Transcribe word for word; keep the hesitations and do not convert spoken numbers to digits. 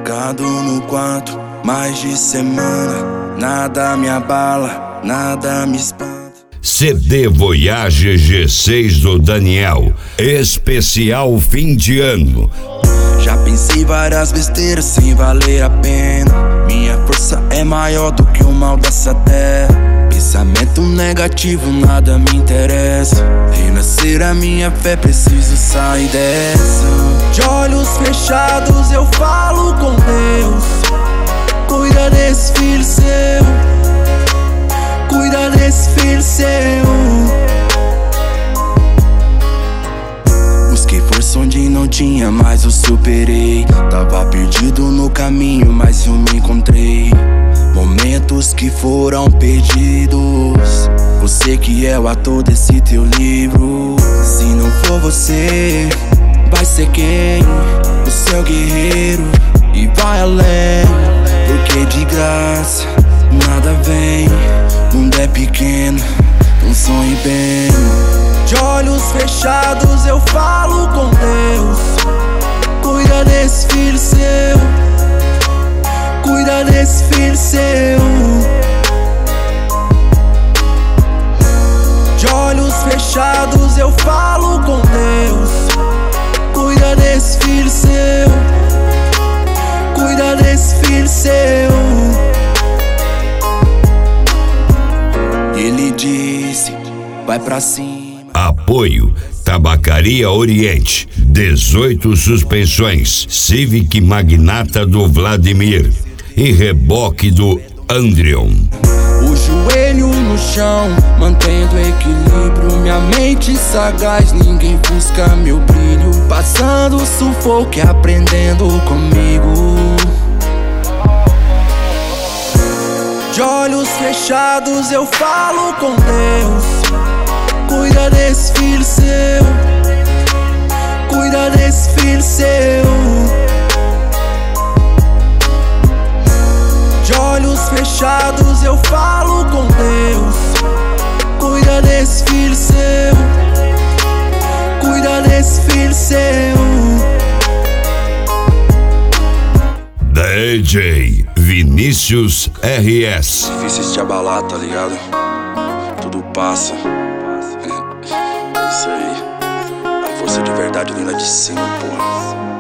Trancado no quarto, mais de semana. Nada me abala, nada me espanta. C D Voyage G seis do Daniel, especial fim de ano. Já pensei várias besteiras sem valer a pena. Minha força é maior do que o mal dessa terra. Pensamento negativo, nada me interessa. Renascer a minha fé, preciso sair dessa. De olhos fechados eu falo com Deus. Cuida desse filho seu, cuida desse filho seu. Busquei força onde não tinha, mas eu superei. Tava perdido no caminho, mas eu me encontrei. Momentos que foram perdidos. Você que é o ator desse teu livro. Se não for você, vai ser quem? O seu guerreiro. E vai além, porque de graça nada vem. O mundo é pequeno, não sonhe bem. De olhos fechados eu falo com Deus. Cuida desse filho seu, cuida desse filho seu. De olhos fechados eu falo com Deus. Cuida desse filho seu, cuida desse filho seu. Ele disse, vai pra cima. Apoio Tabacaria Oriente, dezoito suspensões, Civic Magnata do Vladimir e reboque do Andrion. O joelho no chão, mantendo equilíbrio. Minha mente sagaz, ninguém busca meu brilho. Passando sufoco e aprendendo comigo. De olhos fechados eu falo com Deus. Cuida desse filho seu, cuida desse filho seu. De olhos fechados eu falo com Deus. Cuida desse filho seu, cuida desse filho seu. D J Vinícius R S. Difícil de abalar, tá ligado? Tudo passa. É isso aí. A força de verdade vem lá de cima, porra.